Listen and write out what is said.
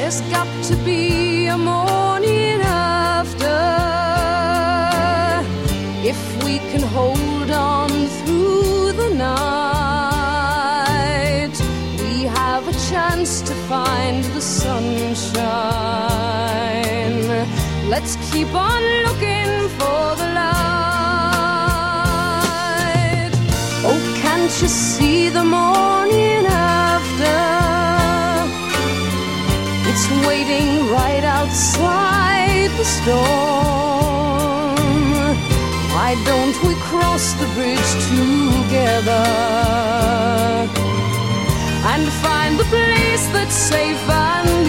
There's got to be a morning after. If we can hold on through the night, we have a chance to find the sunshine. Let's keep on looking for the light. Oh, can't you see the morning after? It's waiting right outside the storm. Why don't we cross the bridge together and find the place that's safe and